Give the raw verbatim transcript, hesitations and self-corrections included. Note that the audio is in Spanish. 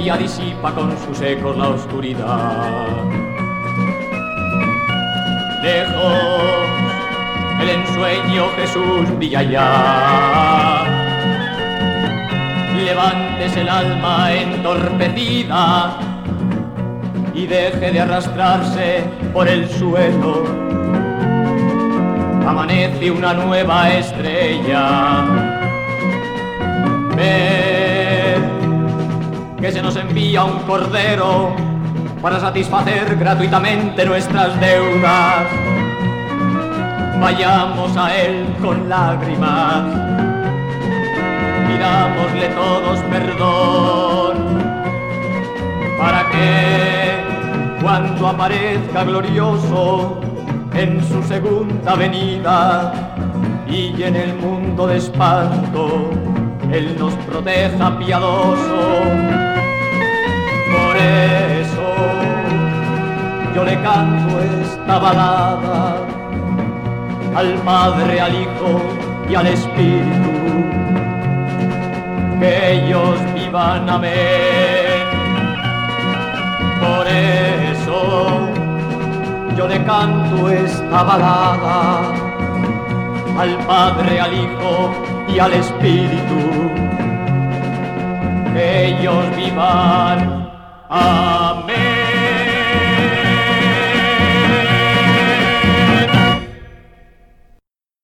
día disipa con sus ecos la oscuridad. Lejos el ensueño Jesús brilla ya. Levántese el alma entorpecida y deje de arrastrarse por el suelo. Amanece una nueva estrella. Ved que se nos envía un cordero para satisfacer gratuitamente nuestras deudas. Vayamos a él con lágrimas, pidámosle todos perdón, para que cuando aparezca glorioso en su segunda venida y en el mundo de espanto él nos proteja piadoso. Por eso yo le canto esta balada al Padre, al Hijo y al Espíritu, que ellos vivan, amén. Por eso yo le canto esta balada al Padre, al Hijo y al Espíritu, que ellos vivan, amén.